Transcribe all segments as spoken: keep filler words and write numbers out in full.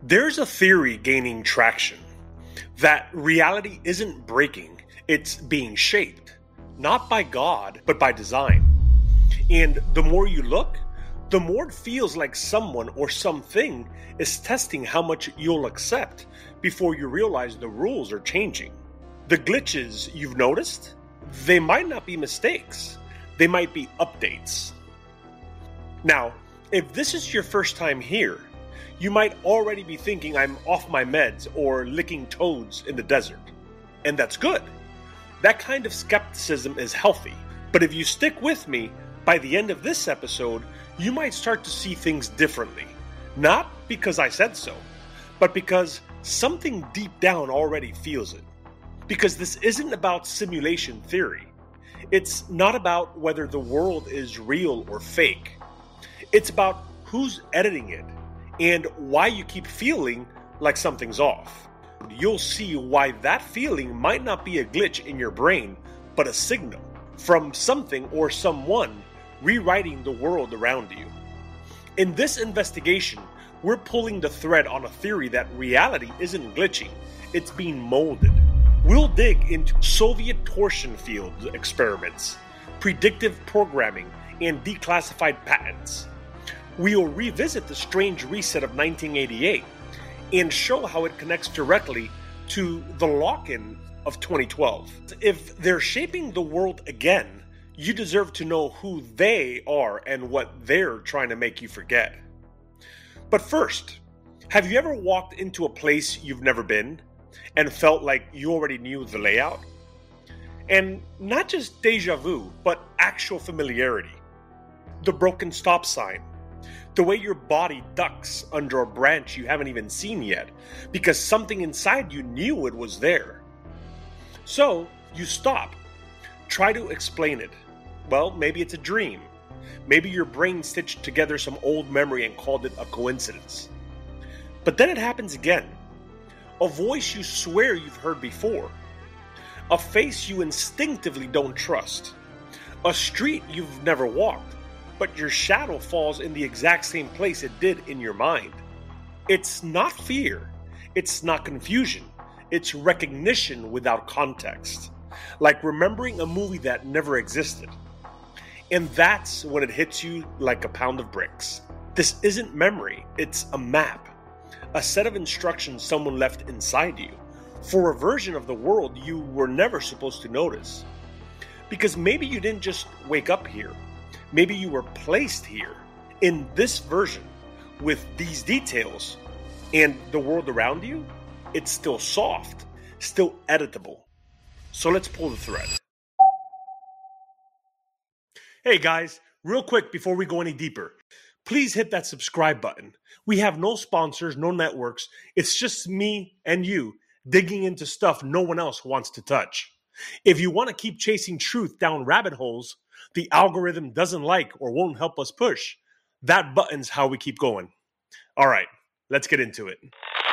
There's a theory gaining traction that reality isn't breaking, it's being shaped, not by God, but by design. And the more you look, the more it feels like someone or something is testing how much you'll accept before you realize the rules are changing. The glitches you've noticed, they might not be mistakes, they might be updates. Now, if this is your first time here, you might already be thinking I'm off my meds or licking toads in the desert. And that's good. That kind of skepticism is healthy. But if you stick with me, by the end of this episode, you might start to see things differently. Not because I said so, but because something deep down already feels it. Because this isn't about simulation theory. It's not about whether the world is real or fake. It's about who's editing it and why you keep feeling like something's off. You'll see why that feeling might not be a glitch in your brain, but a signal from something or someone rewriting the world around you. In this investigation, we're pulling the thread on a theory that reality isn't glitching, it's being molded. We'll dig into Soviet torsion field experiments, predictive programming, and declassified patents. We'll revisit the strange reset of nineteen eighty-eight and show how it connects directly to the lock-in of twenty twelve. If they're shaping the world again, you deserve to know who they are and what they're trying to make you forget. But first, have you ever walked into a place you've never been and felt like you already knew the layout? And not just deja vu, but actual familiarity. The broken stop sign. The way your body ducks under a branch you haven't even seen yet because something inside you knew it was there. So, you stop. Try to explain it. Well, maybe it's a dream. Maybe your brain stitched together some old memory and called it a coincidence. But then it happens again. A voice you swear you've heard before. A face you instinctively don't trust. A street you've never walked, but your shadow falls in the exact same place it did in your mind. It's not fear. It's not confusion. It's recognition without context. Like remembering a movie that never existed. And that's when it hits you like a pound of bricks. This isn't memory, it's a map. A set of instructions someone left inside you for a version of the world you were never supposed to notice. Because maybe you didn't just wake up here. Maybe you were placed here in this version with these details, and the world around you, it's still soft, still editable. So let's pull the thread. Hey guys, real quick before we go any deeper, please hit that subscribe button. We have no sponsors, no networks. It's just me and you digging into stuff no one else wants to touch. If you want to keep chasing truth down rabbit holes the algorithm doesn't like or won't help us push, that button's how we keep going. All right, let's get into it.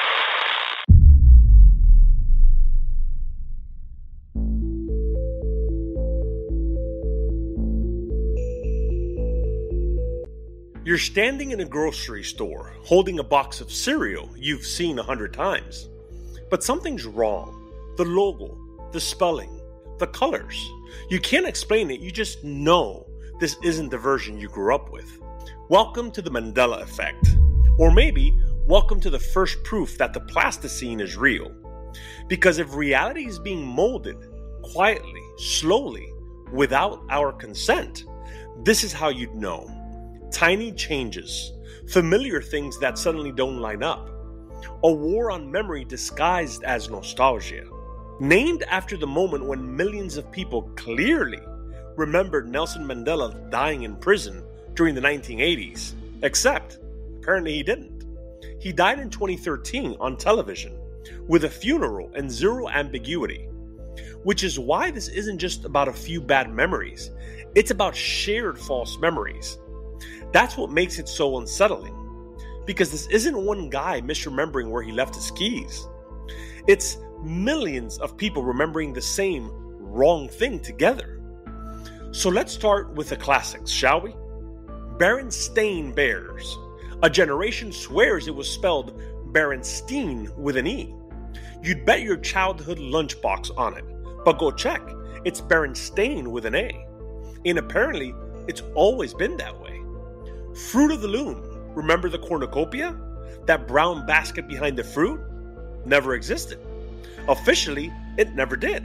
You're standing in a grocery store holding a box of cereal you've seen a hundred times. But something's wrong. The logo, the spelling, the colors. You can't explain it, you just know this isn't the version you grew up with. Welcome to the Mandela effect. Or maybe, welcome to the first proof that the plasticine is real. Because if reality is being molded, quietly, slowly, without our consent, this is how you'd know. Tiny changes, familiar things that suddenly don't line up. A war on memory disguised as nostalgia. Named after the moment when millions of people clearly remembered Nelson Mandela dying in prison during the nineteen eighties. Except, apparently he didn't. He died in twenty thirteen on television with a funeral and zero ambiguity. Which is why this isn't just about a few bad memories. It's about shared false memories. That's what makes it so unsettling. Because this isn't one guy misremembering where he left his keys. It's millions of people remembering the same wrong thing together. So let's start with the classics, shall we? Berenstain Bears. A generation swears it was spelled Berenstein with an E. You'd bet your childhood lunchbox on it, but go check, it's Berenstain with an A. And apparently, it's always been that way. Fruit of the Loom, remember the cornucopia? That brown basket behind the fruit? Never existed. Officially, it never did.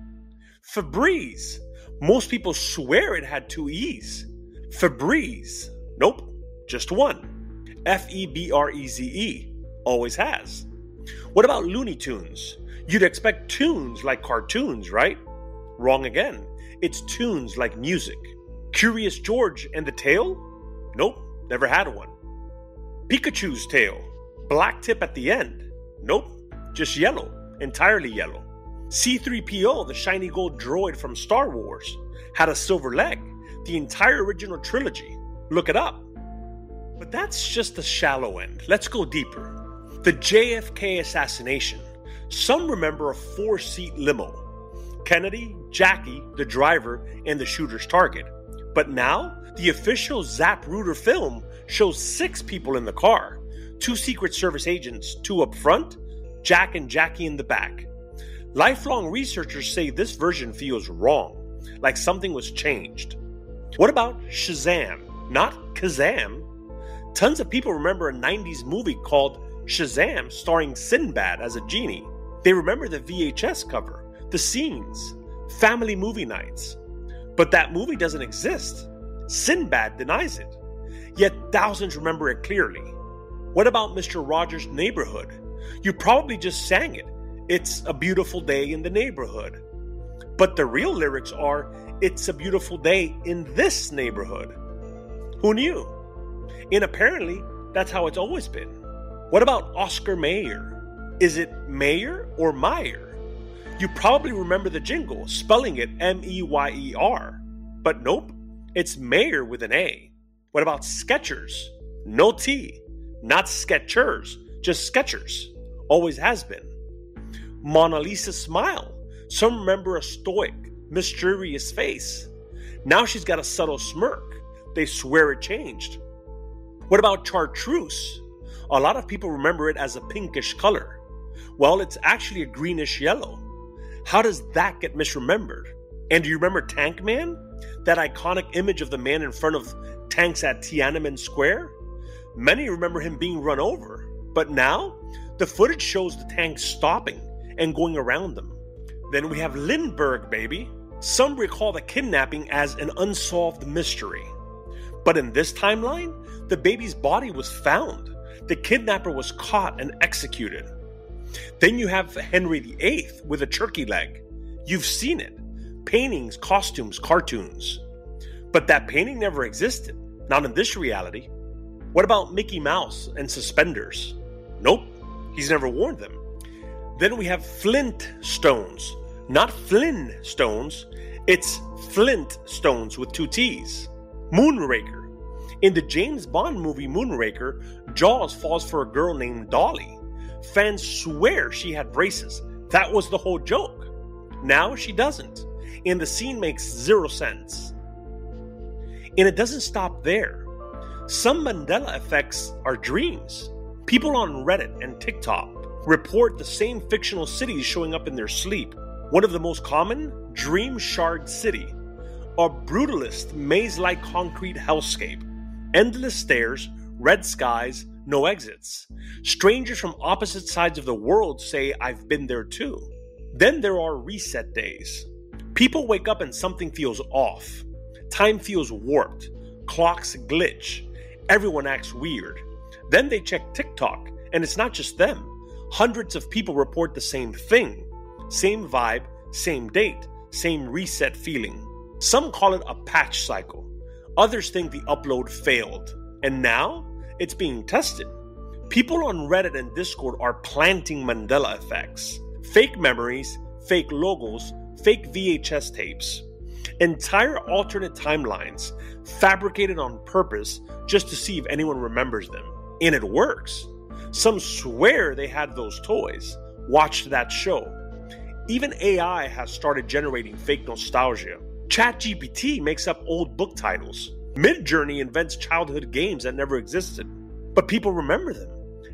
Febreze, most people swear it had two E's. Febreze, nope, just one. F E B R E Z E, always has. What about Looney Tunes? You'd expect tunes like cartoons, right? Wrong again. It's tunes like music. Curious George and the tail? Nope, never had one. Pikachu's tail, black tip at the end? Nope, just yellow, entirely yellow. C three P O, the shiny gold droid from Star Wars, had a silver leg, the entire original trilogy. Look it up. But that's just the shallow end. Let's go deeper. The J F K assassination. Some remember a four-seat limo. Kennedy, Jackie, the driver, and the shooter's target. But now, the official Zapruder film shows six people in the car. Two Secret Service agents, two up front, Jack and Jackie in the back. Lifelong researchers say this version feels wrong, like something was changed. What about Shazam, not Kazam? Tons of people remember a nineties movie called Shazam starring Sinbad as a genie. They remember the V H S cover, the scenes, family movie nights. But that movie doesn't exist. Sinbad denies it. Yet thousands remember it clearly. What about Mister Rogers' Neighborhood? You probably just sang it. It's a beautiful day in the neighborhood. But the real lyrics are, it's a beautiful day in this neighborhood. Who knew? And apparently, that's how it's always been. What about Oscar Mayer? Is it Mayer or Meyer? You probably remember the jingle, spelling it M E Y E R. But nope, it's Mayer with an A. What about Skechers? No T. Not Skechers, just Skechers. Always has been. Mona Lisa smile. Some remember a stoic, mysterious face. Now she's got a subtle smirk. They swear it changed. What about chartreuse? A lot of people remember it as a pinkish color. Well, it's actually a greenish yellow. How does that get misremembered? And do you remember Tank Man? That iconic image of the man in front of tanks at Tiananmen Square? Many remember him being run over. But now, the footage shows the tanks stopping and going around them. Then we have Lindbergh, baby. Some recall the kidnapping as an unsolved mystery. But in this timeline, the baby's body was found. The kidnapper was caught and executed. Then you have Henry the Eighth with a turkey leg. You've seen it. Paintings, costumes, cartoons. But that painting never existed. Not in this reality. What about Mickey Mouse and suspenders? Nope, he's never worn them. Then we have Flint stones. Not Flynn stones. It's Flint stones with two T's. Moonraker. In the James Bond movie Moonraker, Jaws falls for a girl named Dolly. Fans swear she had braces. That was the whole joke. Now she doesn't. And the scene makes zero sense. And it doesn't stop there. Some Mandela effects are dreams. People on Reddit and TikTok report the same fictional cities showing up in their sleep. One of the most common, Dream Shard City. A brutalist, maze-like concrete hellscape. Endless stairs, red skies, no exits. Strangers from opposite sides of the world say, I've been there too. Then there are reset days. People wake up and something feels off. Time feels warped. Clocks glitch. Everyone acts weird. Then they check TikTok, and it's not just them. Hundreds of people report the same thing. Same vibe, same date, same reset feeling. Some call it a patch cycle. Others think the upload failed. And now, it's being tested. People on Reddit and Discord are planting Mandela effects. Fake memories, fake logos, fake V H S tapes. Entire alternate timelines, fabricated on purpose just to see if anyone remembers them. And it works. Some swear they had those toys, watched that show. Even A I has started generating fake nostalgia. ChatGPT makes up old book titles. Midjourney invents childhood games that never existed. But people remember them.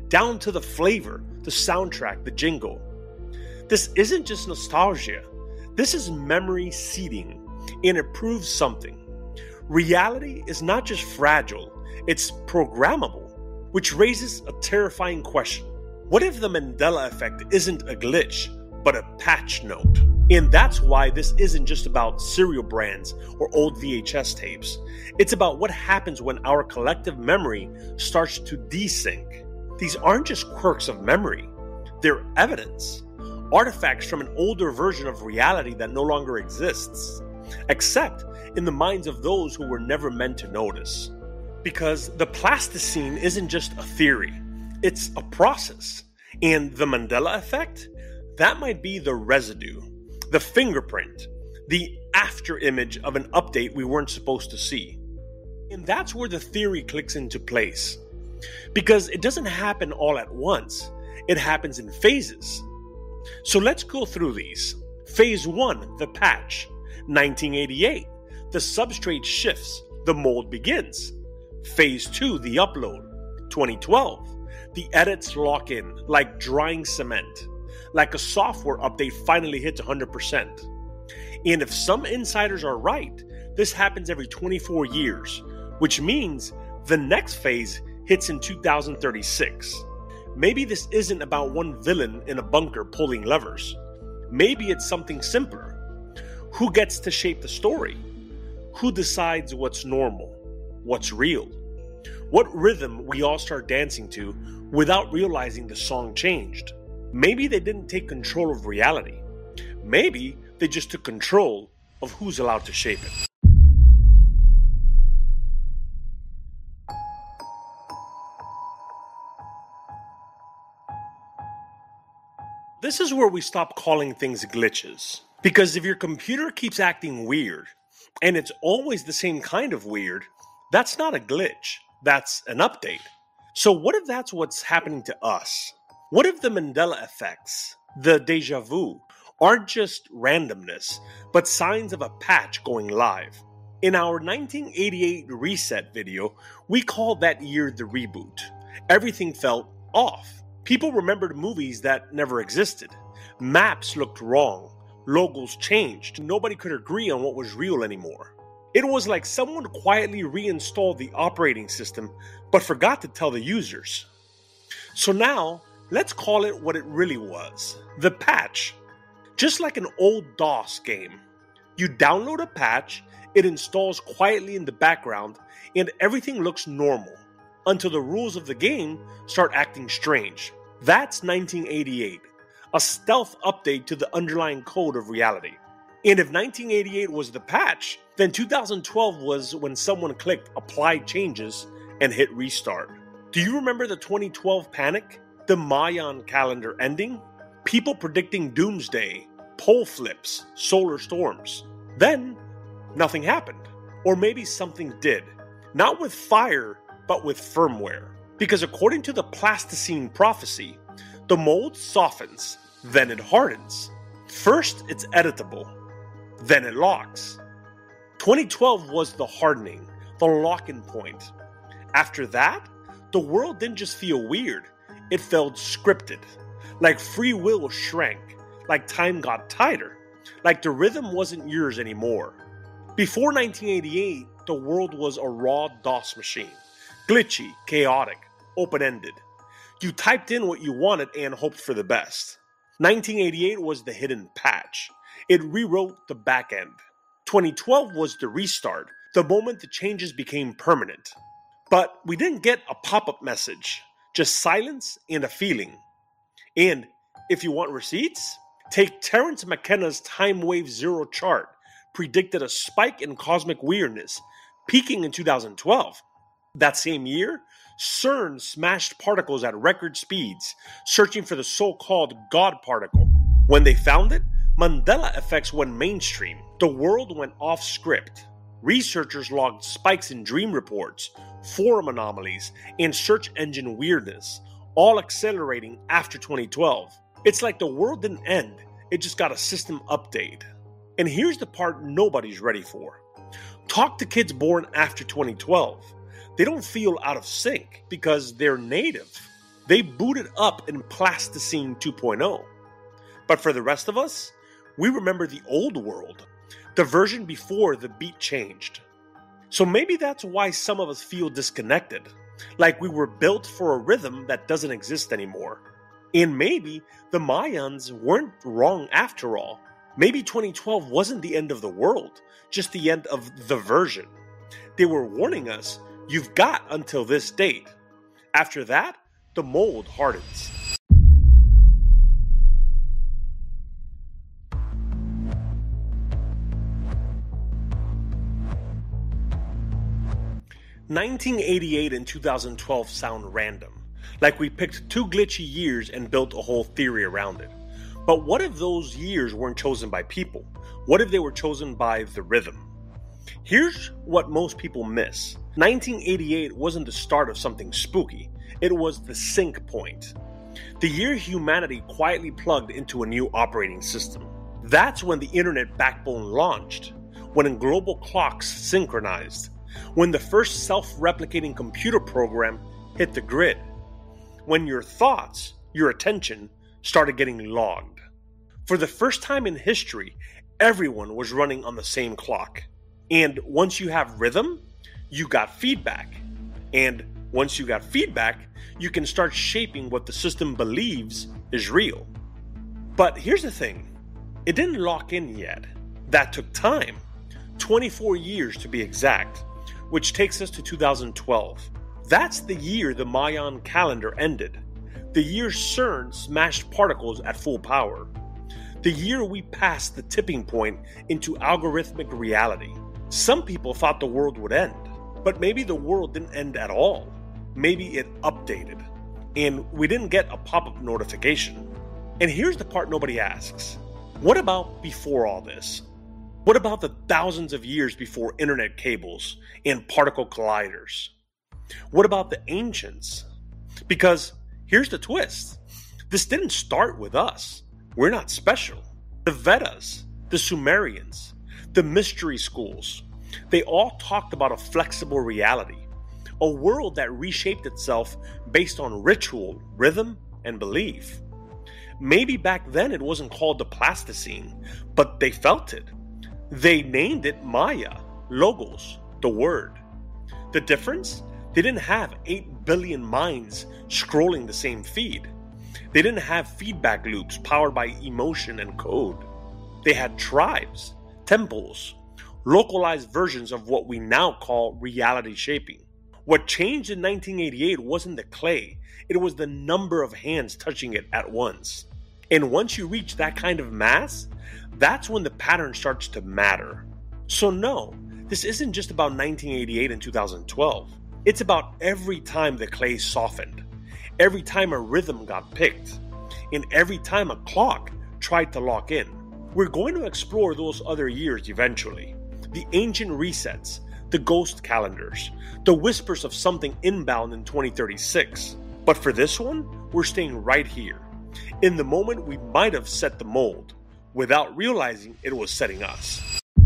down to the flavor, the soundtrack, the jingle. This isn't just nostalgia. This is memory seeding, and it proves something. Reality is not just fragile, it's programmable, which raises a terrifying question. What if the Mandela effect isn't a glitch, but a patch note? And that's why this isn't just about cereal brands or old V H S tapes. It's about what happens when our collective memory starts to desync. These aren't just quirks of memory, they're evidence, artifacts from an older version of reality that no longer exists, except in the minds of those who were never meant to notice. Because the plasticine isn't just a theory, it's a process. And the Mandela effect? That might be the residue, the fingerprint, the after image of an update we weren't supposed to see. And that's where the theory clicks into place. Because it doesn't happen all at once, it happens in phases. So let's go through these. Phase one, the patch. nineteen eighty-eight, the substrate shifts, the mold begins. Phase two, the upload. twenty twelve, the edits lock in, like drying cement. Like a software update finally hits one hundred percent. And if some insiders are right, this happens every twenty-four years, which means the next phase hits in two thousand thirty-six. Maybe this isn't about one villain in a bunker pulling levers. Maybe it's something simpler. Who gets to shape the story? Who decides what's normal, what's real? What rhythm we all start dancing to without realizing the song changed? Maybe they didn't take control of reality. Maybe they just took control of who's allowed to shape it. This is where we stop calling things glitches. Because if your computer keeps acting weird, and it's always the same kind of weird, that's not a glitch. That's an update. So what if that's what's happening to us? What if the Mandela effects, the deja vu, aren't just randomness, but signs of a patch going live? In our nineteen eighty-eight reset video, we called that year the reboot. Everything felt off. People remembered movies that never existed. Maps looked wrong. Logos changed. Nobody could agree on what was real anymore. It was like someone quietly reinstalled the operating system, but forgot to tell the users. So now, let's call it what it really was. The patch. Just like an old DOS game. You download a patch, it installs quietly in the background, and everything looks normal. Until the rules of the game start acting strange. That's nineteen eighty-eight. A stealth update to the underlying code of reality. And if nineteen eighty-eight was the patch, then two thousand twelve was when someone clicked apply changes and hit restart. Do you remember the twenty twelve panic? The Mayan calendar ending? People predicting doomsday, pole flips, solar storms. Then, nothing happened. Or maybe something did. Not with fire, but with firmware. Because according to the plasticine prophecy, the mold softens, then it hardens. First, it's editable, then it locks. twenty twelve was the hardening, the lock-in point. After that, the world didn't just feel weird, it felt scripted. Like free will shrank, like time got tighter, like the rhythm wasn't yours anymore. Before nineteen eighty-eight, the world was a raw DOS machine. Glitchy, chaotic, open-ended. You typed in what you wanted and hoped for the best. nineteen eighty-eight was the hidden patch. It rewrote the back end. twenty twelve was the restart, the moment the changes became permanent. But we didn't get a pop-up message, just silence and a feeling. And if you want receipts, take Terence McKenna's Time Wave Zero chart, predicted a spike in cosmic weirdness, peaking in two thousand twelve. That same year, CERN smashed particles at record speeds, searching for the so-called God particle. When they found it, Mandela effects went mainstream. The world went off script. Researchers logged spikes in dream reports, forum anomalies, and search engine weirdness, all accelerating after twenty twelve. It's like the world didn't end, it just got a system update. And here's the part nobody's ready for. Talk to kids born after twenty twelve. They don't feel out of sync because they're native. They booted up in Plasticine two point oh. But for the rest of us, we remember the old world, the version before the beat changed. So maybe that's why some of us feel disconnected, like we were built for a rhythm that doesn't exist anymore. And maybe the Mayans weren't wrong after all. Maybe twenty twelve wasn't the end of the world, just the end of the version. They were warning us, you've got until this date. After that, the mold hardens. nineteen eighty-eight and two thousand twelve sound random, like we picked two glitchy years and built a whole theory around it. But what if those years weren't chosen by people? What if they were chosen by the rhythm? Here's what most people miss. nineteen eighty-eight wasn't the start of something spooky. It was the sync point. The year humanity quietly plugged into a new operating system. That's when the internet backbone launched, when global clocks synchronized, when the first self-replicating computer program hit the grid, when your thoughts, your attention, started getting logged. For the first time in history, everyone was running on the same clock. And once you have rhythm, you got feedback. And once you got feedback, you can start shaping what the system believes is real. But here's the thing, it didn't lock in yet. That took time, twenty-four years to be exact, which takes us to two thousand twelve. That's the year the Mayan calendar ended, the year CERN smashed particles at full power, the year we passed the tipping point into algorithmic reality. Some people thought the world would end, but maybe the world didn't end at all. Maybe it updated, and we didn't get a pop-up notification. And here's the part nobody asks. What about before all this? What about the thousands of years before internet cables and particle colliders? What about the ancients? Because here's the twist. This didn't start with us. We're not special. The Vedas, the Sumerians, the mystery schools, they all talked about a flexible reality, a world that reshaped itself based on ritual, rhythm, and belief. Maybe back then it wasn't called the Plasticine, but they felt it. They named it Maya, Logos, the word. The difference? They didn't have eight billion minds scrolling the same feed. They didn't have feedback loops powered by emotion and code. They had tribes, temples, localized versions of what we now call reality shaping. What changed in nineteen eighty-eight wasn't the clay, it was the number of hands touching it at once. And once you reach that kind of mass, that's when the pattern starts to matter. So no, this isn't just about nineteen eighty-eight and two thousand twelve. It's about every time the clay softened, every time a rhythm got picked, and every time a clock tried to lock in. We're going to explore those other years eventually. The ancient resets, the ghost calendars, the whispers of something inbound in twenty thirty-six. But for this one, we're staying right here, in the moment we might have set the mold, without realizing it was setting us.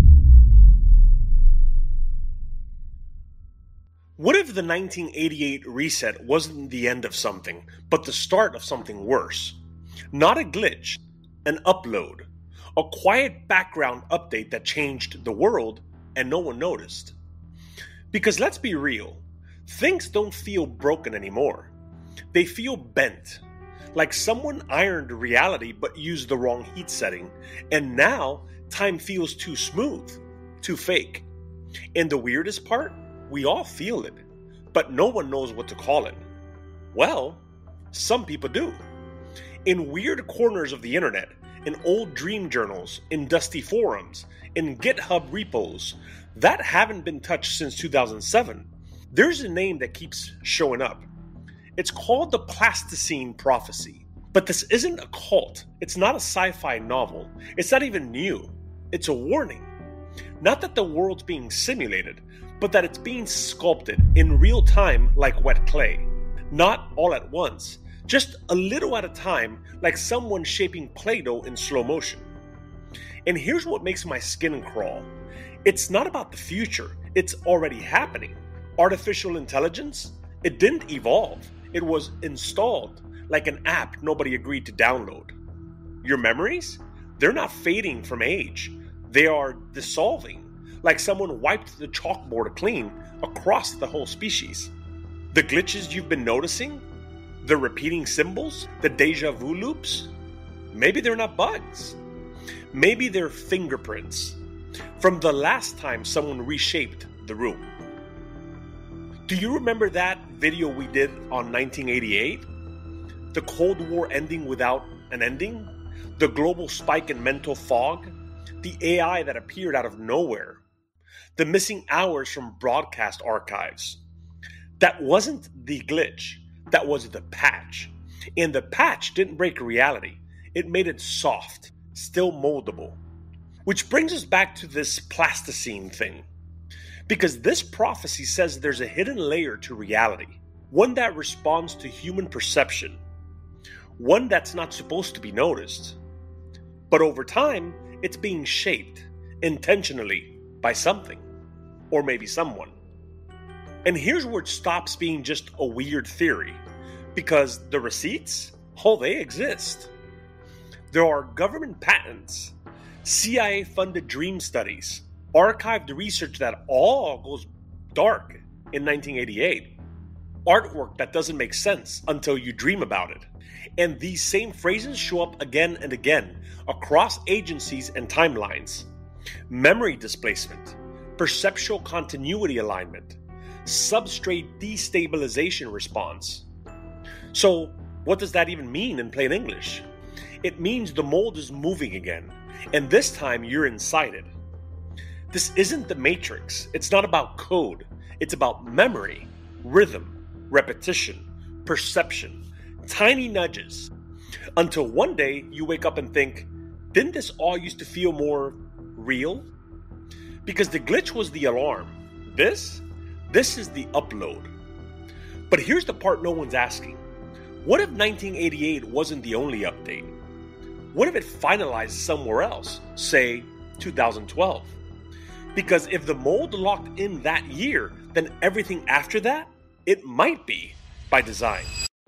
What if the nineteen eighty-eight reset wasn't the end of something, but the start of something worse? Not a glitch, an upload, a quiet background update that changed the world and no one noticed. Because let's be real, things don't feel broken anymore. They feel bent, like someone ironed reality but used the wrong heat setting, and now time feels too smooth, too fake. And the weirdest part? We all feel it, but no one knows what to call it. Well, some people do. In weird corners of the internet, in old dream journals, in dusty forums, in GitHub repos that haven't been touched since two thousand seven, there's a name that keeps showing up. It's called the Plasticine Prophecy. But this isn't a cult. It's not a sci-fi novel. It's not even new. It's a warning. Not that the world's being simulated, but that it's being sculpted in real time like wet clay. Not all at once, just a little at a time, like someone shaping Play-Doh in slow motion. And here's what makes my skin crawl. It's not about the future, it's already happening. Artificial intelligence? It didn't evolve, It was installed like an app nobody agreed to download. Your memories? They're not fading from age. They are dissolving, like someone wiped the chalkboard clean across the whole species. The glitches you've been noticing? The repeating symbols? The deja vu loops? Maybe they're not bugs. Maybe they're fingerprints from the last time someone reshaped the room. Do you remember that video we did on nineteen eighty-eight? The Cold War ending without an ending? The global spike in mental fog? The A I that appeared out of nowhere? The missing hours from broadcast archives? That wasn't the glitch. That was the patch. And the patch didn't break reality. It made it soft, still moldable. Which brings us back to this plasticine thing. Because this prophecy says there's a hidden layer to reality. One that responds to human perception. One that's not supposed to be noticed. But over time, it's being shaped, intentionally, by something. Or maybe someone. And here's where it stops being just a weird theory. Because the receipts, oh, they exist. There are government patents, C I A-funded dream studies, archived research that all goes dark in nineteen eighty-eight, artwork that doesn't make sense until you dream about it. And these same phrases show up again and again across agencies and timelines. Memory displacement, perceptual continuity alignment, substrate destabilization response. So, what does that even mean in plain English? It means the mold is moving again, and this time you're inside it. This isn't the Matrix. It's not about code. It's about memory, rhythm, repetition, perception, tiny nudges. Until one day you wake up and think, didn't this all used to feel more real? Because the glitch was the alarm. This? This is the upload. But here's the part no one's asking. What if nineteen eighty-eight wasn't the only update? What if it finalized somewhere else, say two thousand twelve? Because if the mold locked in that year, then everything after that, it might be by design.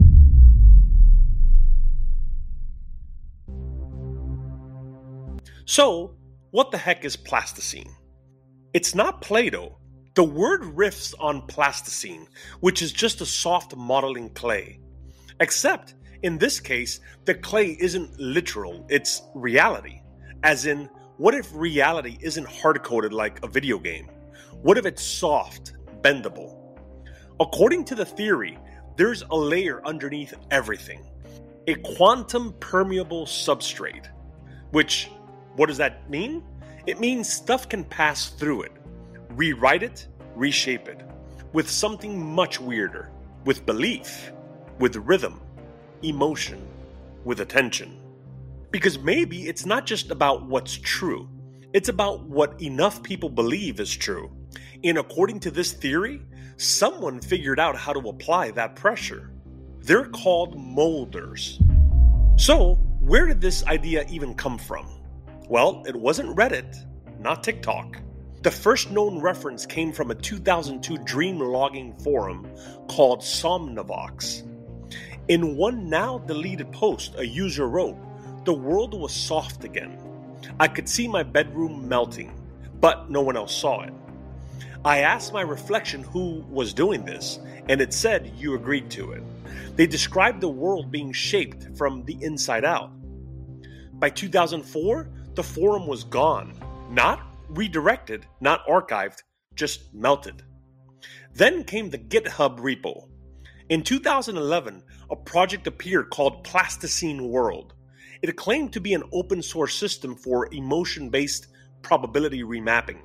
So, what the heck is plasticine? It's not Play-Doh. The word riffs on plasticine, which is just a soft modeling clay. Except, in this case, the clay isn't literal, it's reality. As in, what if reality isn't hard-coded like a video game? What if it's soft, bendable? According to the theory, there's a layer underneath everything. A quantum permeable substrate. Which, what does that mean? It means stuff can pass through it. Rewrite it, reshape it. With something much weirder. With belief. With rhythm. Emotion. With attention. Because maybe it's not just about what's true. It's about what enough people believe is true. And according to this theory, someone figured out how to apply that pressure. They're called molders. So, where did this idea even come from? Well, it wasn't Reddit, not TikTok. The first known reference came from a two thousand two dream logging forum called Somnavox. In one now deleted post, a user wrote, "The world was soft again. I could see my bedroom melting, but no one else saw it. I asked my reflection who was doing this, and it said you agreed to it. They described the world being shaped from the inside out." By two thousand four, the forum was gone. Not redirected, not archived, just melted. Then came the GitHub repo. In two thousand eleven, a project appeared called Plasticine World. It claimed to be an open source system for emotion-based probability remapping.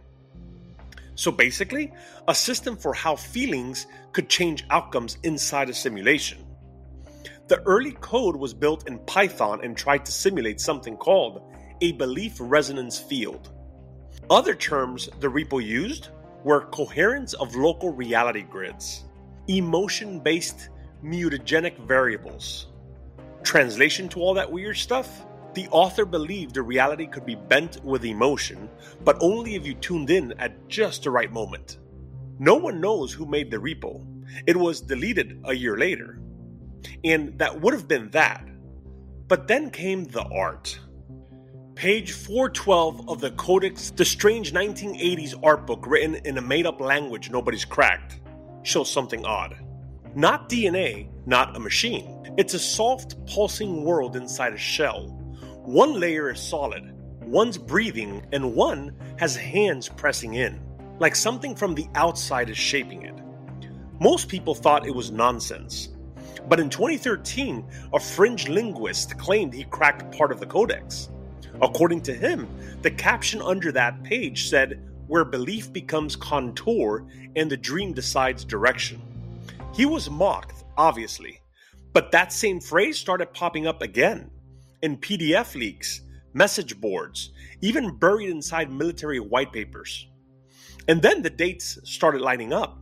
So basically, a system for how feelings could change outcomes inside a simulation. The early code was built in Python and tried to simulate something called a belief resonance field. Other terms the repo used were coherence of local reality grids, emotion-based mutagenic variables. Translation to all that weird stuff? The author believed the reality could be bent with emotion, but only if you tuned in at just the right moment. No one knows who made the repo. It was deleted a year later. And that would have been that. But then came the art. Page four twelve of the Codex, the strange nineteen eighties art book written in a made-up language nobody's cracked, shows something odd. Not D N A, not a machine. It's a soft, pulsing world inside a shell. One layer is solid, one's breathing, and one has hands pressing in, like something from the outside is shaping it. Most people thought it was nonsense. But in twenty thirteen, a fringe linguist claimed he cracked part of the codex. According to him, the caption under that page said, "Where belief becomes contour and the dream decides direction." He was mocked, obviously, but that same phrase started popping up again in P D F leaks, message boards, even buried inside military white papers. And then the dates started lining up.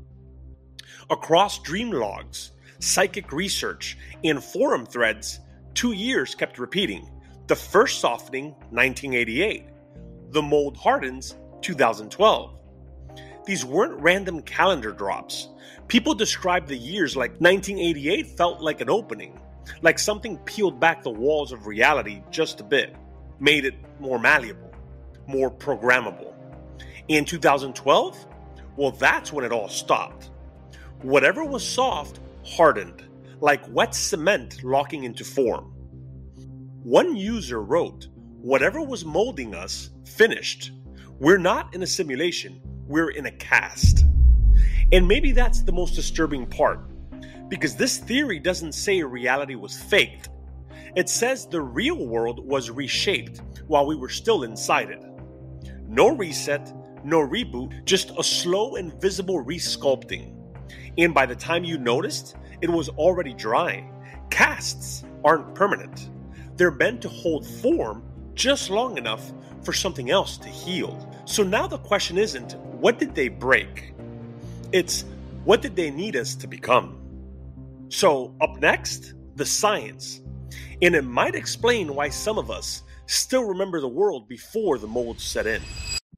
Across dream logs, psychic research, and forum threads, two years kept repeating. The first softening, nineteen eighty-eight. The mold hardens, two thousand twelve. These weren't random calendar drops. People described the years like nineteen eighty-eight felt like an opening, like something peeled back the walls of reality just a bit, made it more malleable, more programmable. In two thousand twelve, well, that's when it all stopped. Whatever was soft hardened, like wet cement locking into form. One user wrote, "Whatever was molding us, finished. We're not in a simulation, we're in a cast." And maybe that's the most disturbing part, because this theory doesn't say reality was faked. It says the real world was reshaped while we were still inside it. No reset, no reboot, just a slow and visible resculpting. And by the time you noticed, it was already dry. Casts aren't permanent. They're meant to hold form just long enough for something else to heal. So now the question isn't, what did they break? It's, what did they need us to become? So up next, the science. And it might explain why some of us still remember the world before the mold set in.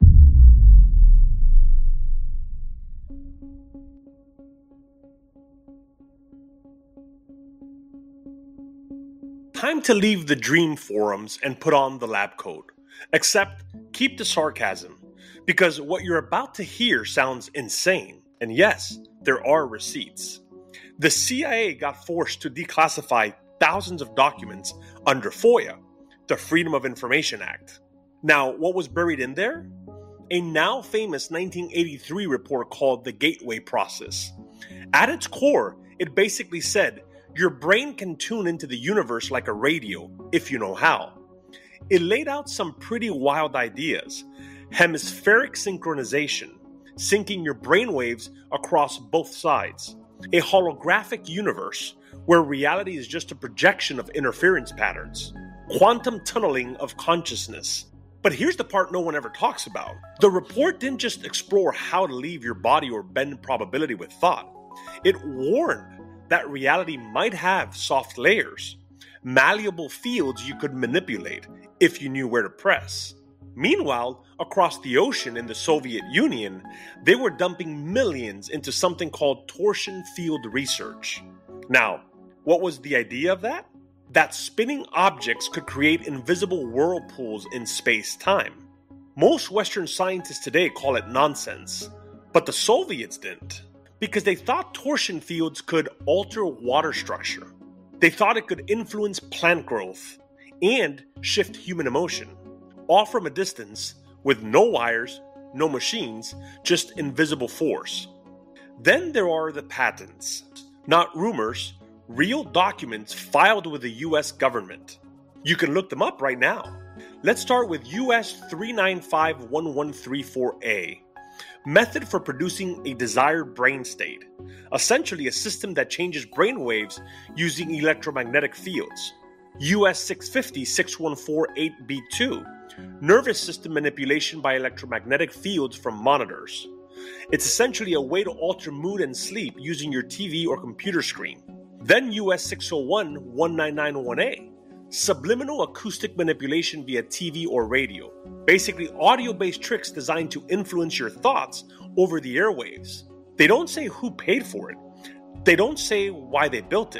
Time to leave the dream forums and put on the lab coat. Except, keep the sarcasm, because what you're about to hear sounds insane. And yes, there are receipts. The C I A got forced to declassify thousands of documents under FOIA, the Freedom of Information Act. Now, what was buried in there? A now famous nineteen eighty-three report called the Gateway Process. At its core, it basically said, your brain can tune into the universe like a radio, if you know how. It laid out some pretty wild ideas. Hemispheric synchronization, syncing your brainwaves across both sides. A holographic universe, where reality is just a projection of interference patterns. Quantum tunneling of consciousness. But here's the part no one ever talks about. The report didn't just explore how to leave your body or bend probability with thought. It warned that reality might have soft layers, malleable fields you could manipulate if you knew where to press. Meanwhile, across the ocean in the Soviet Union, they were dumping millions into something called torsion field research. Now, what was the idea of that? That spinning objects could create invisible whirlpools in space-time. Most Western scientists today call it nonsense, but the Soviets didn't. Because they thought torsion fields could alter water structure. They thought it could influence plant growth and shift human emotion, all from a distance with no wires, no machines, just invisible force. Then there are the patents, not rumors, real documents filed with the U S government. You can look them up right now. Let's start with U S three nine five one one three four A. Method for producing a desired brain state, essentially a system that changes brain waves using electromagnetic fields. U S six fifty six one four eight B two, nervous system manipulation by electromagnetic fields from monitors. It's essentially a way to alter mood and sleep using your T V or computer screen. Then U S six oh one one nine nine one A, subliminal acoustic manipulation via T V or radio. Basically audio-based tricks designed to influence your thoughts over the airwaves. They don't say who paid for it. They don't say why they built it.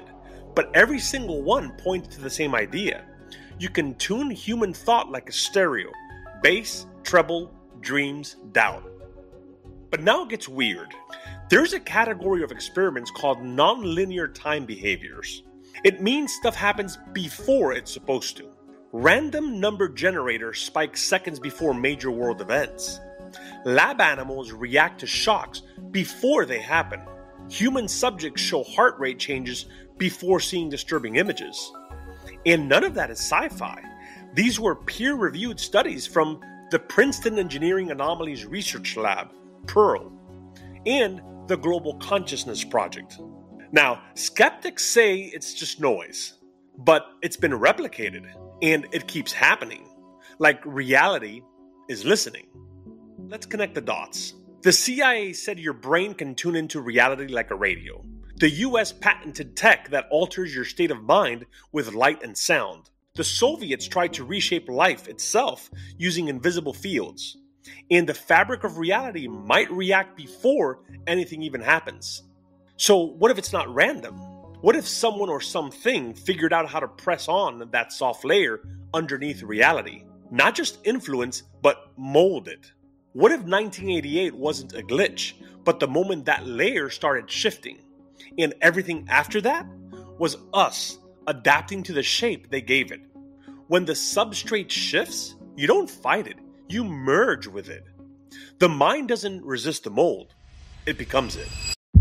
but every single one points to the same idea. You can tune human thought like a stereo: bass, treble, dreams, doubt. But now it gets weird. There's a category of experiments called nonlinear time behaviors. It means stuff happens before it's supposed to. Random number generators spike seconds before major world events. Lab animals react to shocks before they happen. Human subjects show heart rate changes before seeing disturbing images. And none of that is sci-fi. These were peer-reviewed studies from the Princeton Engineering Anomalies Research Lab, PEARL, and the Global Consciousness Project. Now, skeptics say it's just noise, but it's been replicated, and it keeps happening. Like reality is listening. Let's connect the dots. The C I A said your brain can tune into reality like a radio. The U S patented tech that alters your state of mind with light and sound. The Soviets tried to reshape life itself using invisible fields. And the fabric of reality might react before anything even happens. So what if it's not random? What if someone or something figured out how to press on that soft layer underneath reality? Not just influence, but mold it. What if nineteen eighty-eight wasn't a glitch, but the moment that layer started shifting, and everything after that was us adapting to the shape they gave it? When the substrate shifts, you don't fight it, you merge with it. The mind doesn't resist the mold, it becomes it.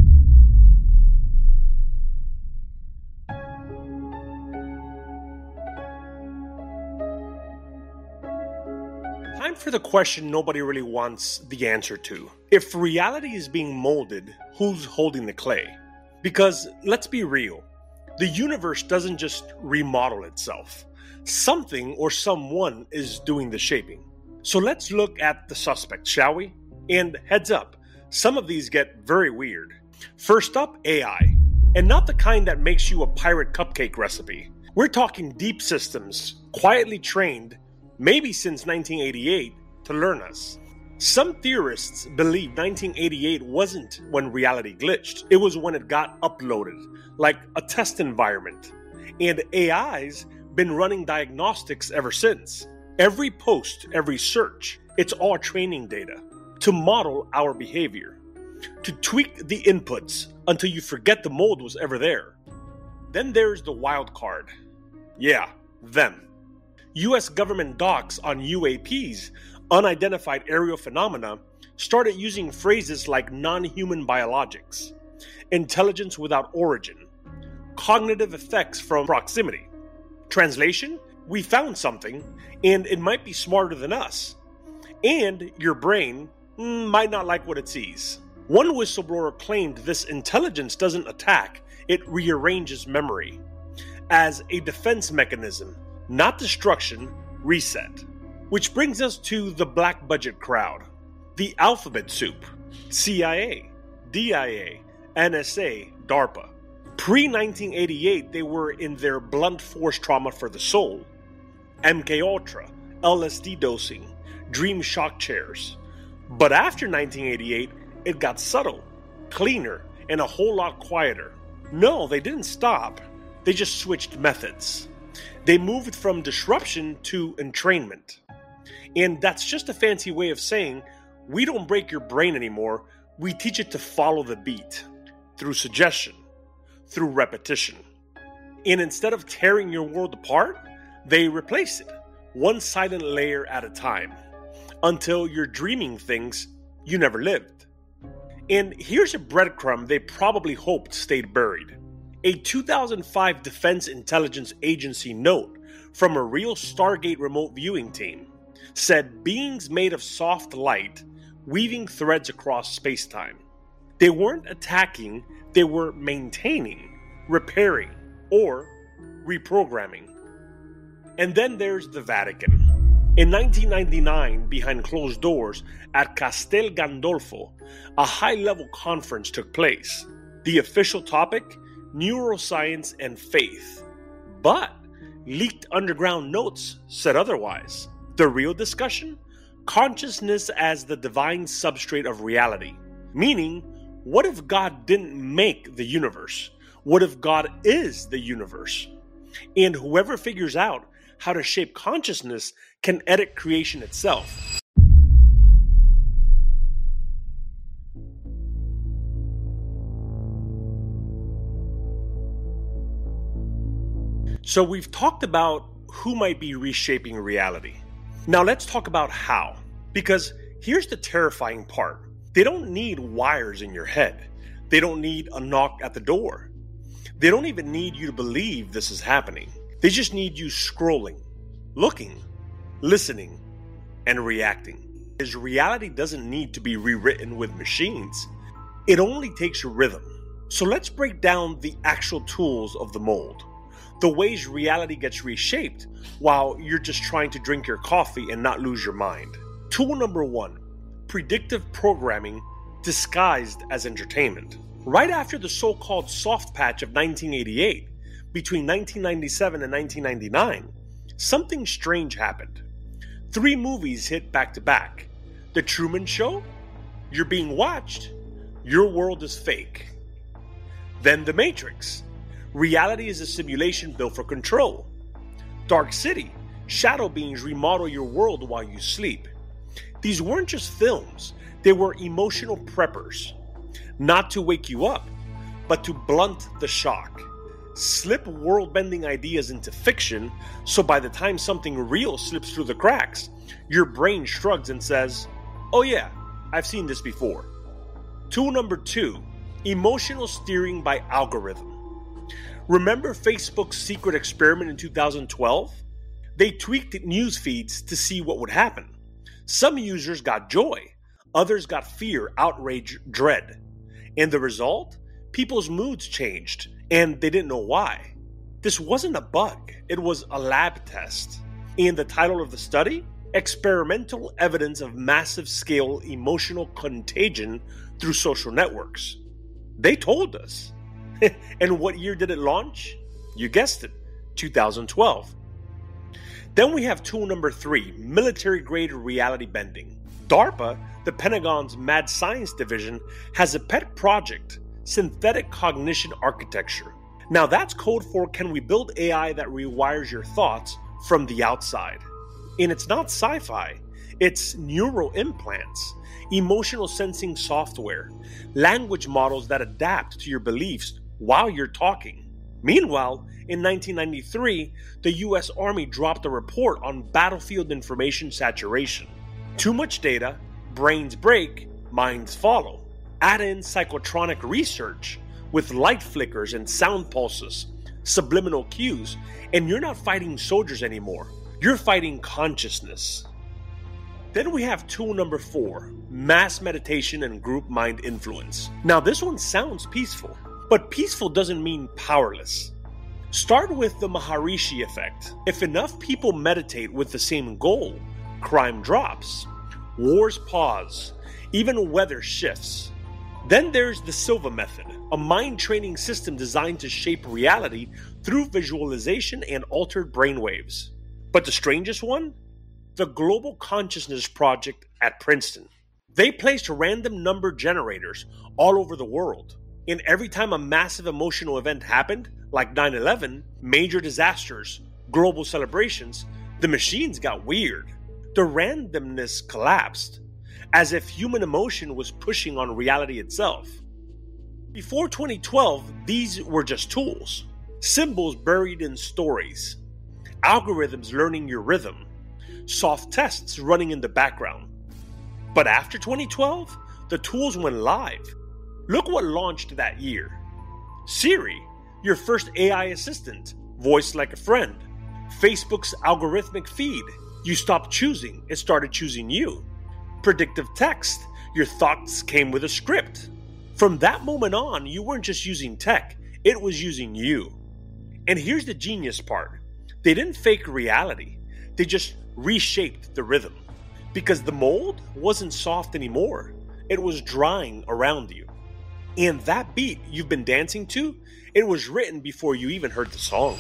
Time for the question nobody really wants the answer to. If reality is being molded, who's holding the clay? Because let's be real, the universe doesn't just remodel itself. Something or someone is doing the shaping. So let's look at the suspects, shall we? And heads up, some of these get very weird. First up, A I. And not the kind that makes you a pirate cupcake recipe. We're talking deep systems, quietly trained, maybe since nineteen eighty-eight, to learn us. Some theorists believe nineteen eighty-eight wasn't when reality glitched. It was when it got uploaded, like a test environment. And A I's been running diagnostics ever since. Every post, every search, it's all training data to model our behavior, to tweak the inputs until you forget the mold was ever there. Then there's the wild card. Yeah, them. U S government docs on U A Ps, unidentified aerial phenomena, started using phrases like non-human biologics, intelligence without origin, cognitive effects from proximity. Translation? We found something, and it might be smarter than us. And your brain mm, might not like what it sees. One whistleblower claimed this intelligence doesn't attack, it rearranges memory. As a defense mechanism, not destruction, reset. Which brings us to the black budget crowd. The alphabet soup. C I A, D I A, N S A, DARPA. Pre nineteen eighty-eight, they were in their blunt force trauma for the soul. M K Ultra, L S D dosing, dream shock chairs. But after nineteen eighty-eight, it got subtle, cleaner, and a whole lot quieter. No, they didn't stop. They just switched methods. They moved from disruption to entrainment. And that's just a fancy way of saying, we don't break your brain anymore, we teach it to follow the beat. Through suggestion. Through repetition. And instead of tearing your world apart, they replace it, one silent layer at a time, until you're dreaming things you never lived. And here's a breadcrumb they probably hoped stayed buried. A two thousand five Defense Intelligence Agency note from a real Stargate remote viewing team said beings made of soft light weaving threads across space-time. They weren't attacking, they were maintaining, repairing, or reprogramming. And then there's the Vatican. In nineteen ninety-nine, behind closed doors at Castel Gandolfo, a high-level conference took place. The official topic? Neuroscience and faith. But leaked underground notes said otherwise. The real discussion? Consciousness as the divine substrate of reality. Meaning, what if God didn't make the universe? What if God is the universe? And whoever figures out how to shape consciousness can edit creation itself. So we've talked about who might be reshaping reality. Now let's talk about how. Because here's the terrifying part. They don't need wires in your head. They don't need a knock at the door. They don't even need you to believe this is happening. They just need you scrolling, looking, listening, and reacting. Because reality doesn't need to be rewritten with machines. It only takes rhythm. So let's break down the actual tools of the mold. The ways reality gets reshaped while you're just trying to drink your coffee and not lose your mind. Tool number one, predictive programming disguised as entertainment. Right after the so-called soft patch of nineteen eighty-eight, between nineteen ninety-seven and nineteen ninety-nine, something strange happened. Three movies hit back to back. The Truman Show, You're Being Watched, Your World is Fake. Then The Matrix, Reality is a simulation built for control. Dark City, shadow beings remodel your world while you sleep. These weren't just films, they were emotional preppers. Not to wake you up, but to blunt the shock. Slip world-bending ideas into fiction, so by the time something real slips through the cracks, your brain shrugs and says, "Oh yeah, I've seen this before." Tool number two, emotional steering by algorithm. Remember Facebook's secret experiment in two thousand twelve? They tweaked news feeds to see what would happen. Some users got joy, others got fear, outrage, dread. And the result? People's moods changed, and they didn't know why. This wasn't a bug, it was a lab test. And the title of the study? Experimental Evidence of Massive Scale Emotional Contagion Through Social Networks. They told us. And what year did it launch? You guessed it, two thousand twelve. Then we have tool number three, military-grade reality bending. DARPA, the Pentagon's mad science division, has a pet project, synthetic cognition architecture. Now that's code for can we build A I that rewires your thoughts from the outside? And it's not sci-fi, it's neural implants, emotional sensing software, language models that adapt to your beliefs while you're talking. Meanwhile, in nineteen ninety-three, the U S Army dropped a report on battlefield information saturation. Too much data, brains break, minds follow. Add in psychotronic research with light flickers and sound pulses, subliminal cues, and you're not fighting soldiers anymore. You're fighting consciousness. Then we have tool number four, mass meditation and group mind influence. Now this one sounds peaceful, but peaceful doesn't mean powerless. Start with the Maharishi effect. If enough people meditate with the same goal, crime drops, wars pause, even weather shifts. Then there's the Silva method, a mind training system designed to shape reality through visualization and altered brainwaves. But the strangest one? The Global Consciousness Project at Princeton. They placed random number generators all over the world. And every time a massive emotional event happened, like nine eleven, major disasters, global celebrations, the machines got weird. The randomness collapsed, as if human emotion was pushing on reality itself. Before twenty twelve, these were just tools, symbols buried in stories, algorithms learning your rhythm, soft tests running in the background. But after twenty twelve, the tools went live. Look what launched that year. Siri, your first A I assistant, voiced like a friend. Facebook's algorithmic feed. You stopped choosing, it started choosing you. Predictive text, your thoughts came with a script. From that moment on, you weren't just using tech, it was using you. And here's the genius part. They didn't fake reality, they just reshaped the rhythm. Because the mold wasn't soft anymore, it was drying around you. And that beat you've been dancing to, it was written before you even heard the song.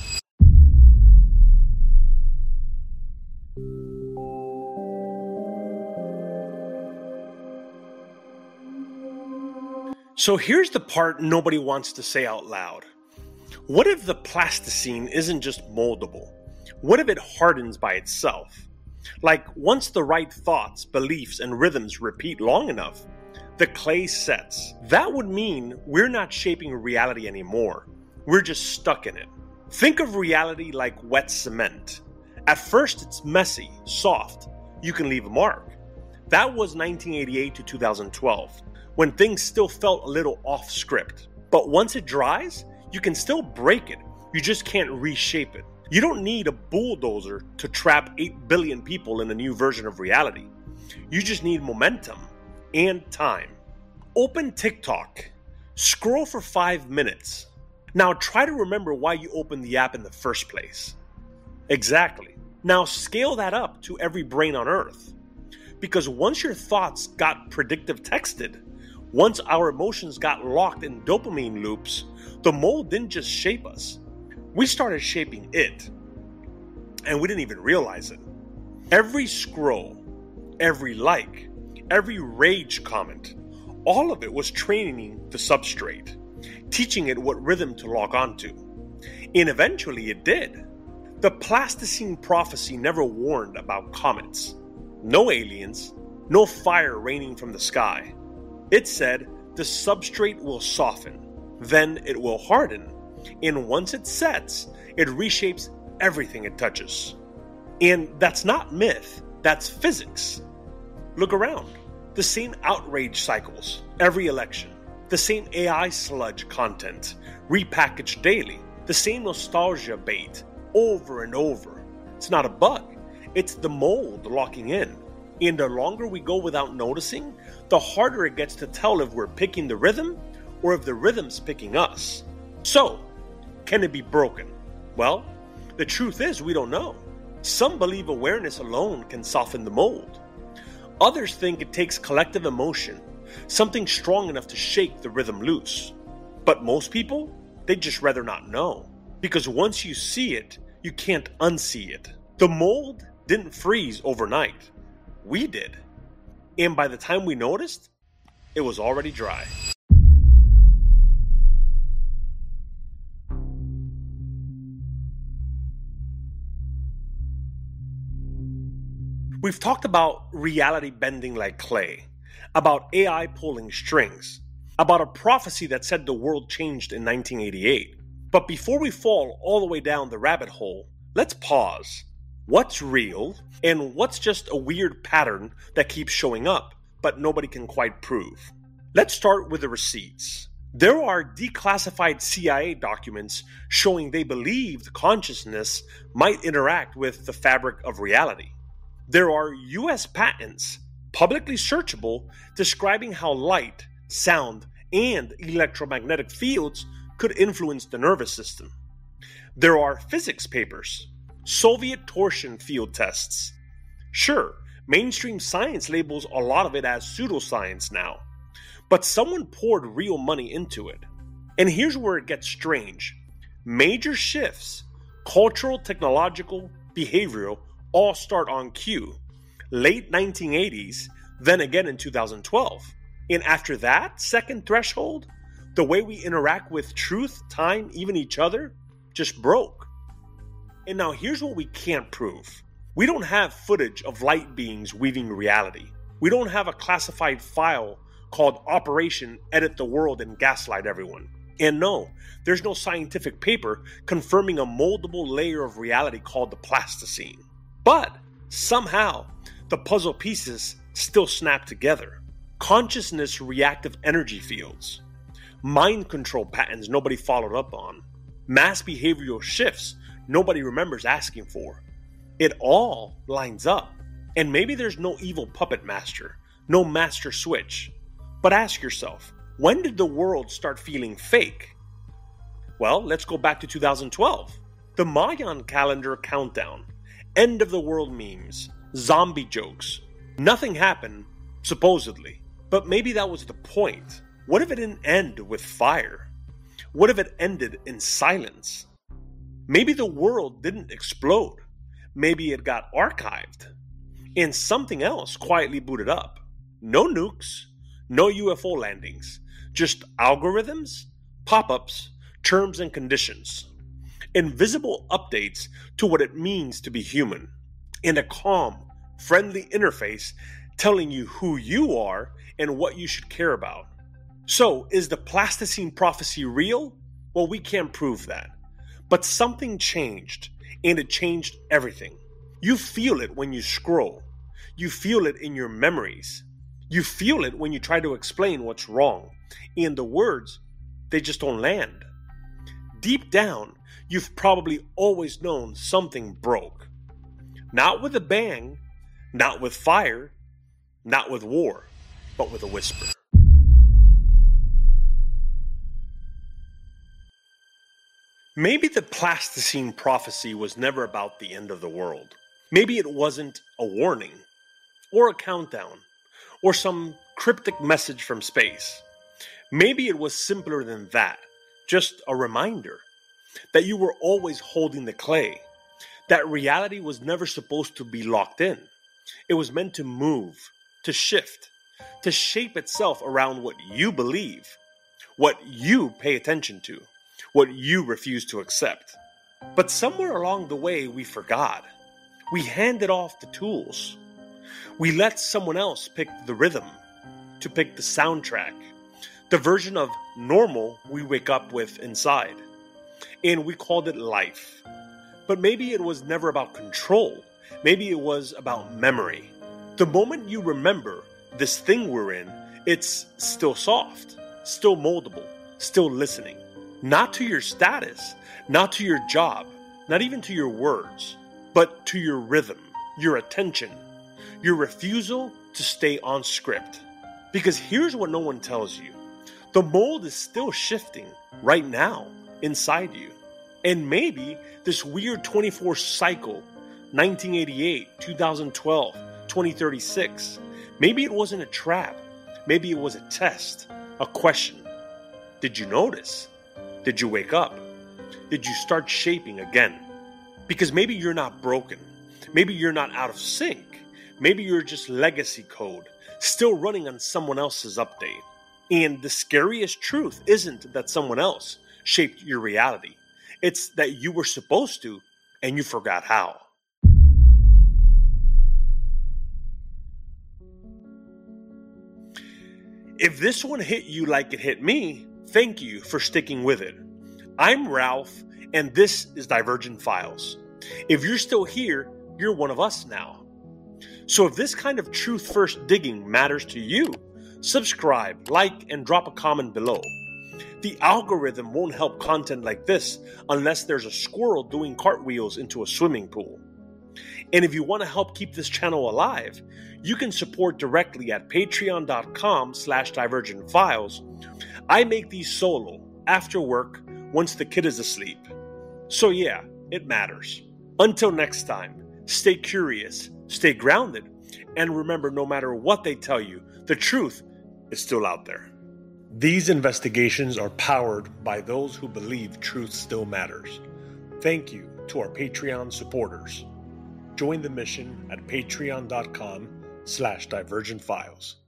So here's the part nobody wants to say out loud. What if the plasticine isn't just moldable? What if it hardens by itself? Like, once the right thoughts, beliefs, and rhythms repeat long enough, the clay sets. That would mean we're not shaping reality anymore. We're just stuck in it. Think of reality like wet cement. At first, it's messy, soft. You can leave a mark. That was nineteen eighty-eight to two thousand twelve, when things still felt a little off script. But once it dries, you can still break it. You just can't reshape it. You don't need a bulldozer to trap eight billion people in a new version of reality. You just need momentum and time. Open TikTok. Scroll for five minutes. Now try to remember why you opened the app in the first place. Exactly. Now scale that up to every brain on Earth. Because once your thoughts got predictive texted, once our emotions got locked in dopamine loops, the mold didn't just shape us. We started shaping it. And we didn't even realize it. Every scroll, every like, every rage comment, all of it was training the substrate, teaching it what rhythm to lock onto. And eventually it did. The plasticine prophecy never warned about comets. No aliens, no fire raining from the sky. It said the substrate will soften, then it will harden, and once it sets, it reshapes everything it touches. And that's not myth, that's physics. Look around. The same outrage cycles every election, the same A I sludge content repackaged daily, the same nostalgia bait over and over. It's not a bug. It's the mold locking in. And the longer we go without noticing, the harder it gets to tell if we're picking the rhythm or if the rhythm's picking us. So, can it be broken? Well, the truth is we don't know. Some believe awareness alone can soften the mold. Others think it takes collective emotion, something strong enough to shake the rhythm loose. But most people, they'd just rather not know. Because once you see it, you can't unsee it. The mold didn't freeze overnight. We did. And by the time we noticed, it was already dry. We've talked about reality bending like clay, about A I pulling strings, about a prophecy that said the world changed in nineteen eighty-eight. But before we fall all the way down the rabbit hole, let's pause. What's real and what's just a weird pattern that keeps showing up, but nobody can quite prove? Let's start with the receipts. There are declassified C I A documents showing they believed consciousness might interact with the fabric of reality. There are U S patents, publicly searchable, describing how light, sound, and electromagnetic fields could influence the nervous system. There are physics papers, Soviet torsion field tests. Sure, mainstream science labels a lot of it as pseudoscience now, but someone poured real money into it. And here's where it gets strange. Major shifts, cultural, technological, behavioral, all start on cue. Late nineteen eighties, then again in two thousand twelve. And after that second threshold, the way we interact with truth, time, even each other, just broke. And now here's what we can't prove. We don't have footage of light beings weaving reality. We don't have a classified file called Operation Edit the World and Gaslight Everyone. And no, there's no scientific paper confirming a moldable layer of reality called the plasticine. But somehow, the puzzle pieces still snap together. Consciousness reactive energy fields, mind control patterns nobody followed up on, mass behavioral shifts nobody remembers asking for. It all lines up. And maybe there's no evil puppet master, no master switch. But ask yourself, when did the world start feeling fake? Well, let's go back to two thousand twelve. The Mayan calendar countdown, end of the world memes, zombie jokes. Nothing happened, supposedly. But maybe that was the point. What if it didn't end with fire? What if it ended in silence? Maybe the world didn't explode. Maybe it got archived. And something else quietly booted up. No nukes, no U F O landings, just algorithms, pop-ups, terms and conditions, invisible updates to what it means to be human, and a calm, friendly interface telling you who you are and what you should care about. So, is the Plasticine prophecy real? Well, we can't prove that. But something changed, and it changed everything. You feel it when you scroll. You feel it in your memories. You feel it when you try to explain what's wrong. And the words, they just don't land. Deep down, you've probably always known something broke. Not with a bang, not with fire, not with war, but with a whisper. Maybe the Plasticine prophecy was never about the end of the world. Maybe it wasn't a warning, or a countdown, or some cryptic message from space. Maybe it was simpler than that, just a reminder that you were always holding the clay, that reality was never supposed to be locked in. It was meant to move, to shift, to shape itself around what you believe, what you pay attention to, what you refuse to accept. But somewhere along the way, we forgot. We handed off the tools. We let someone else pick the rhythm, to pick the soundtrack, the version of normal we wake up with inside. And we called it life. But maybe it was never about control. Maybe it was about memory. The moment you remember this thing we're in, it's still soft, still moldable, still listening. Not to your status, not to your job, not even to your words, but to your rhythm, your attention, your refusal to stay on script. Because here's what no one tells you. The mold is still shifting right now inside you. And maybe this weird twenty-four cycle, nineteen eighty-eight, two thousand twelve, twenty thirty-six, maybe it wasn't a trap. Maybe it was a test, a question. Did you notice? Did you wake up? Did you start shaping again? Because maybe you're not broken. Maybe you're not out of sync. Maybe you're just legacy code, still running on someone else's update. And the scariest truth isn't that someone else shaped your reality. It's that you were supposed to, and you forgot how. If this one hit you like it hit me, thank you for sticking with it. I'm Ralph, and this is Divergent Files. If you're still here, you're one of us now. So if this kind of truth-first digging matters to you, subscribe, like, and drop a comment below. The algorithm won't help content like this unless there's a squirrel doing cartwheels into a swimming pool. And if you want to help keep this channel alive, you can support directly at patreon.com slash divergentfiles. I make these solo, after work, once the kid is asleep. So yeah, it matters. Until next time, stay curious, stay grounded, and remember, no matter what they tell you, the truth is still out there. These investigations are powered by those who believe truth still matters. Thank you to our Patreon supporters. Join the mission at patreon.com slash divergentfiles.